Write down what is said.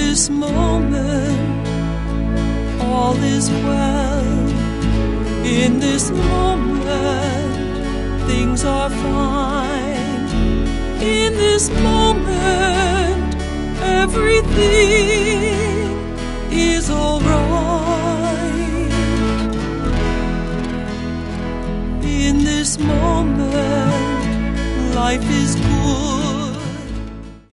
this moment, all is well. In this moment, things are fine. In this moment, everything is alright. In this moment, life is good.